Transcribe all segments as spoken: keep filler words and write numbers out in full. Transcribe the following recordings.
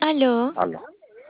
Aló. Aló.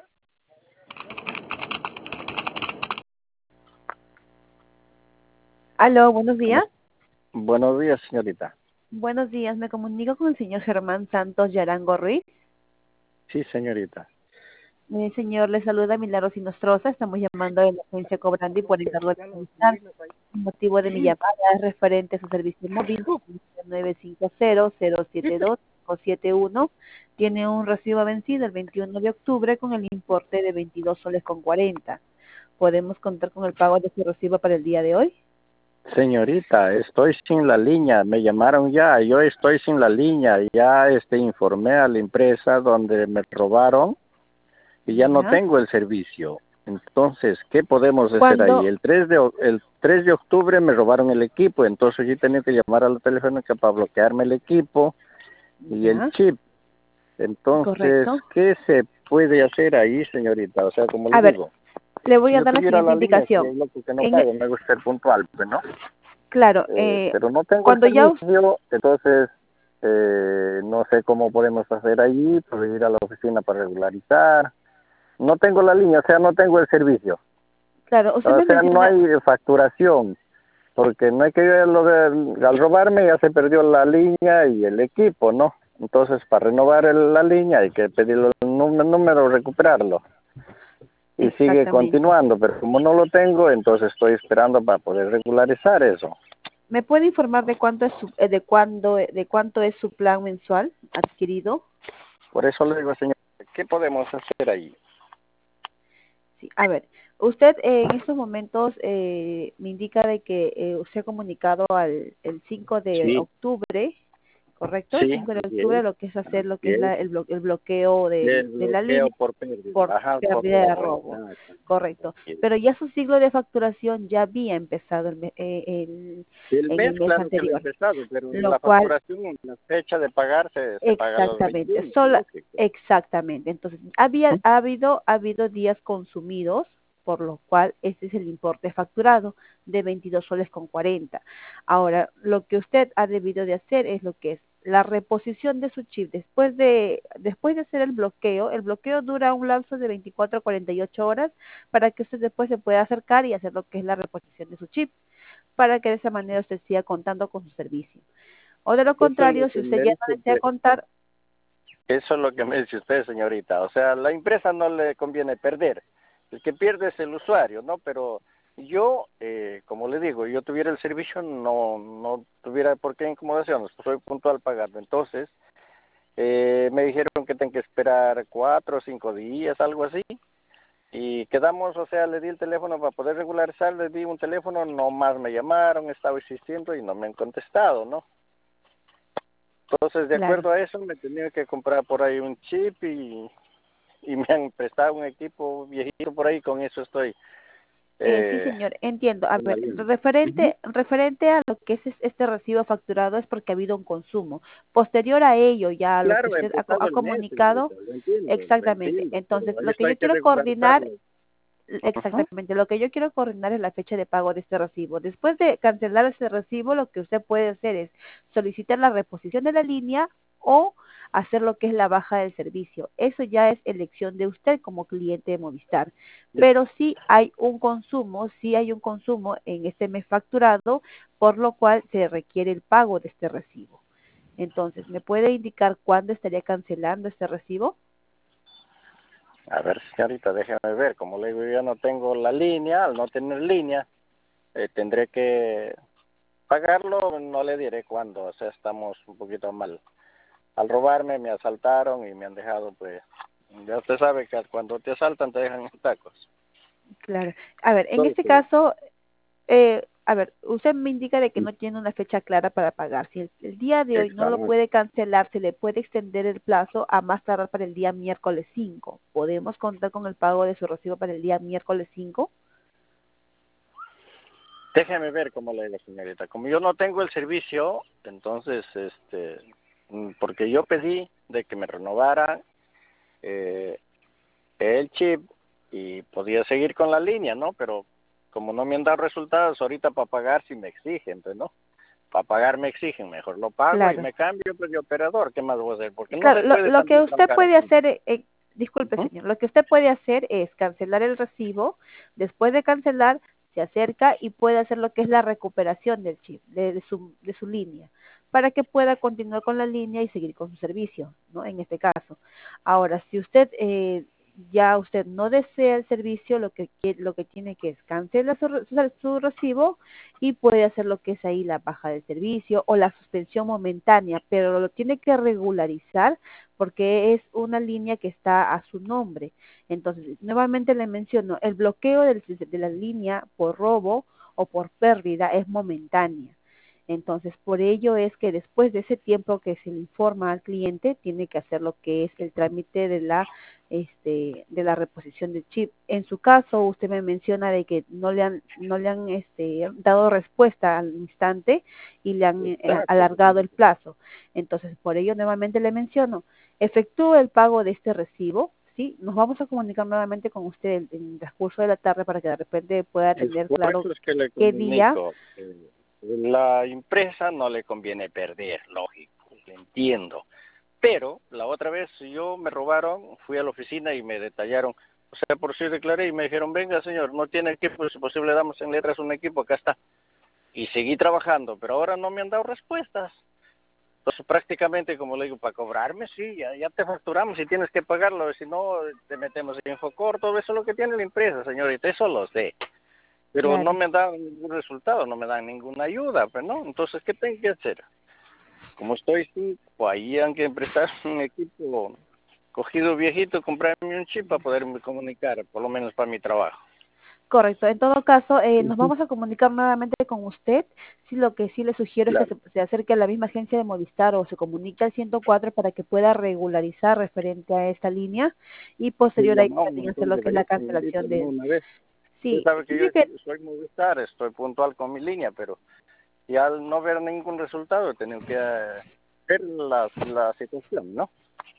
Aló, buenos ¿Cómo? días. Buenos días, señorita. Buenos días, me comunico con el señor Germán Santos Yarango Ruiz. Sí, señorita. El señor le saluda Milagros Sinostroza. Estamos llamando de la agencia Cobrandi por encargo de realizar. El motivo de mi llamada es referente a su servicio móvil nueve cinco cero, cero siete dos, cinco siete uno. Tiene un recibo vencido el veintiuno de octubre con el importe de veintidós soles con cuarenta. ¿Podemos contar con el pago de su recibo para el día de hoy? Señorita, estoy sin la línea. Me llamaron ya. Yo estoy sin la línea. Ya este informé a la empresa donde me robaron y ya no ¿Ya? tengo el servicio. Entonces, ¿qué podemos hacer ahí? Cuando El tres de o- el tres de octubre me robaron el equipo, entonces yo tenía que llamar a la telefónica para bloquearme el equipo y el ¿Ya? chip. Entonces, Correcto. ¿qué se puede hacer ahí, señorita? O sea, como le A ver, digo, le voy si a yo dar la tuviera siguiente la línea, sí, indicación. es lo que no En, pago, me gusta ser puntual, pues, ¿no? claro, Eh, eh, pero no tengo el cuando ya us- servicio, entonces eh, no sé cómo podemos hacer ahí, puedo ir a la oficina para regularizar. No tengo la línea, o sea, no tengo el servicio. claro, usted O me sea, no menciona, hay facturación, porque no hay que lo de, al robarme ya se perdió la línea y el equipo, ¿no? Entonces, para renovar el- la línea hay que pedirlo el número, número, recuperarlo. Y sigue exactamente. continuando, pero como no lo tengo, entonces estoy esperando para poder regularizar eso. ¿Me puede informar de cuánto es su, eh, de cuándo, de cuánto es su plan mensual adquirido? Por eso le digo, señor, ¿qué podemos hacer ahí? Sí, a ver, usted eh, en estos momentos eh, me indica de que eh, usted ha comunicado al el cinco de Sí, octubre, ¿correcto? El sí, cinco de así octubre es, lo que es hacer lo que así es es. la, el, blo- el bloqueo El del- de la bloqueo línea por pérdida, por ajá, por pérdida de robo, robo, exacto. correcto. Así es. Pero ya su ciclo de facturación ya había empezado el me- eh, el- El en mes, el mes claro que lo he anterior, empezado, pero lo la cual facturación, en la fecha de pagar se, se paga los exactamente, veintiuno, sola, lógico. exactamente. Entonces, había, ¿Mm? ha habido, ha habido días consumidos, por lo cual este es el importe facturado de veintidós soles con cuarenta. Ahora, lo que usted ha debido de hacer es lo que es la reposición de su chip después de, después de hacer el bloqueo. El bloqueo dura un lapso de veinticuatro a cuarenta y ocho horas para que usted después se pueda acercar y hacer lo que es la reposición de su chip, para que de esa manera usted siga contando con su servicio. O de lo Eso es lo contrario, si que usted me ya dice no desea usted. contar, Eso es lo que me dice usted, señorita. O sea, a la empresa no le conviene perder. El que pierde es el usuario, ¿no? Pero yo, eh, como le digo, yo tuviera el servicio, no no tuviera por qué incomodaciones. Soy puntual pagando. Entonces, eh, me dijeron que tengo que esperar cuatro o cinco días, algo así. Y quedamos, o sea, le di el teléfono para poder regularizar, le di un teléfono, no más me llamaron, estaba insistiendo y no me han contestado, ¿no? Entonces, de claro. acuerdo a eso, me tenía que comprar por ahí un chip y, y me han prestado un equipo viejito por ahí, con eso estoy Eh, sí, eh, señor, entiendo. A en la ver, línea. Ujú. referente, referente a lo que es es- este recibo facturado es porque ha habido un consumo. Posterior a ello, ya a lo que Claro, he usted ha, co- empezado ha el mes, comunicado, señorita, lo entiendo, lo exactamente. entiendo, Entonces, pero lo que esto hay yo que quiero coordinar, regularizarlo. Ujú. exactamente, lo que yo quiero coordinar es la fecha de pago de este recibo. Después de cancelar ese recibo, lo que usted puede hacer es solicitar la reposición de la línea o hacer lo que es la baja del servicio. Eso ya es elección de usted como cliente de Movistar. Pero sí hay un consumo, sí hay un consumo en este mes facturado, por lo cual se requiere el pago de este recibo. Entonces, ¿me puede indicar cuándo estaría cancelando este recibo? A ver, señorita, déjeme ver. Como le digo, yo no tengo la línea, al no tener línea, eh, tendré que pagarlo, no le diré cuándo, o sea, estamos un poquito mal. Al robarme me asaltaron y me han dejado, pues, ya usted sabe que cuando te asaltan te dejan en tacos. Claro. A ver, en este Entonces, caso, eh, a ver, usted me indica de que no tiene una fecha clara para pagar. Si el, el día de hoy no lo exacto. puede cancelar, se le puede extender el plazo a más tardar para el día miércoles cinco. ¿Podemos contar con el pago de su recibo para el día miércoles cinco? Déjeme ver cómo le digo, señorita. Como yo no tengo el servicio, entonces, este, mm, porque yo pedí de que me renovara eh, el chip y podía seguir con la línea, ¿no? Pero como no me han dado resultados, ahorita para pagar sí me exigen, pues, ¿no? Para pagar me exigen, mejor lo pago y Claro. me cambio pues de operador, ¿qué más voy a hacer? Porque no Claro, se lo, puede lo que también usted trabajar puede así. hacer, eh, eh, Disculpe, Ujú. señor. Lo que usted puede hacer es cancelar el recibo. Después de cancelar, se acerca y puede hacer lo que es la recuperación del chip, de, de su, de su línea, para que pueda continuar con la línea y seguir con su servicio, ¿no? En este caso. Ahora, si usted eh, ya usted no desea el servicio, lo que quie- lo que tiene que es cancelar su, re- su, su recibo y puede hacer lo que es ahí la baja del servicio o la suspensión momentánea, pero lo tiene que regularizar porque es una línea que está a su nombre. Entonces, nuevamente le menciono, el bloqueo del- de la línea por robo o por pérdida es momentánea. Entonces, por ello es que después de ese tiempo que se le informa al cliente, tiene que hacer lo que es el trámite de la este de la reposición del chip. En su caso, usted me menciona de que no le han no le han este dado respuesta al instante y le han eh, Exacto. alargado el plazo. Entonces, por ello nuevamente le menciono, efectúe el pago de este recibo, ¿sí? Nos vamos a comunicar nuevamente con usted en, en el transcurso de la tarde para que de repente pueda Es tener por claro eso es que le qué día. comunico. eh, La empresa no le conviene perder, lógico, le entiendo. Pero la otra vez yo me robaron, fui a la oficina y me detallaron, o sea, por si declaré y me dijeron, venga señor, no tiene equipo, si posible damos en letras un equipo, acá está. Y seguí trabajando, pero ahora no me han dado respuestas. Entonces prácticamente, como le digo, para cobrarme, sí, ya, ya te facturamos y tienes que pagarlo, si no te metemos en Infocor, todo eso es lo que tiene la empresa, señorita, eso lo sé. Pero no Claro. me dan ningún resultado, no me dan ninguna ayuda, pues no, entonces, ¿qué tengo que hacer? Como estoy cinco, ahí han que prestar un equipo cogido viejito, comprarme un chip para poderme comunicar, por lo menos para mi trabajo. Correcto. En todo caso, eh, nos vamos a comunicar nuevamente con usted. Sí, lo que sí le sugiero es que Claro. se, se acerque a la misma agencia de Movistar o se comunique al ciento cuatro para que pueda regularizar referente a esta línea y Sí, posterior a ahí llamado un también hacer montón lo de que es la veces, señorita, cancelación no del... una vez. Usted Sí, sabe que yo tiene que... soy Movistar, estoy puntual con mi línea, pero y al no ver ningún resultado he tenido que eh, ver la, la situación, ¿no?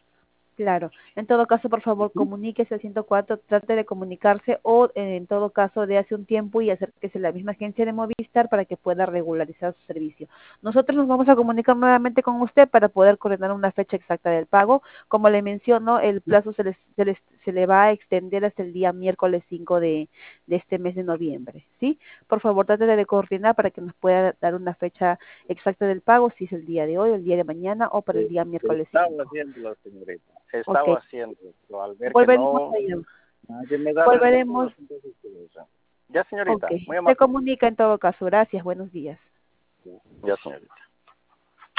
Claro. En todo caso, por favor, comuníquese al ciento cuatro, trate de comunicarse o eh, en todo caso de hace un tiempo y acérquese a la misma agencia de Movistar para que pueda regularizar su servicio. Nosotros nos vamos a comunicar nuevamente con usted para poder coordinar una fecha exacta del pago. Como le menciono, el plazo se, les, se, les, se le va a extender hasta el día miércoles cinco de, de este mes de noviembre, ¿sí? Por favor, trate de coordinar para que nos pueda dar una fecha exacta del pago, si es el día de hoy, el día de mañana o para el Eh, día miércoles Estaba cinco. haciéndolo, señorita, Ok. estaba haciéndolo, pero al ver que Volveremos no, a llamar. nadie me da Volveremos. resultados, entonces, pues, ya Ok. señorita, muy Se amable. comunica en todo caso. Gracias. Buenos días. Ya señorita.